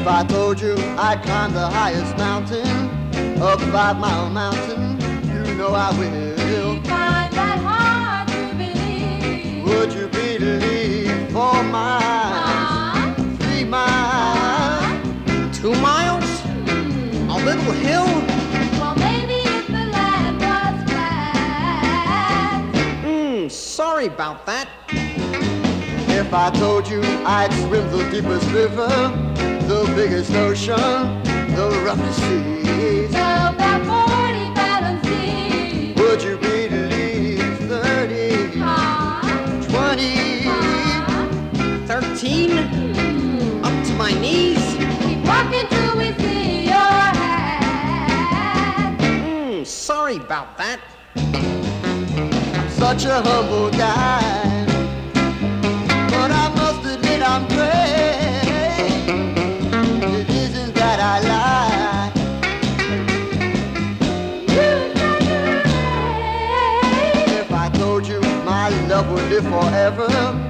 If I told you I'd climb the highest mountain, up 5 Mile Mountain, you know I will. We find that hard to believe. Would you believe 4 miles, 3 miles, 2 miles? A little hill? Well, maybe if the land was flat. Sorry about that. If I told you I'd swim the deepest river, the biggest ocean, the roughest seas, So about 40 fathoms deep. would you believe 30, 20, 13? Up to my knees? Keep walking till we see your hand. Sorry about that. I'm such a humble guy, but I must admit I'm great. It isn't that I lie. If I told you my love would live forever,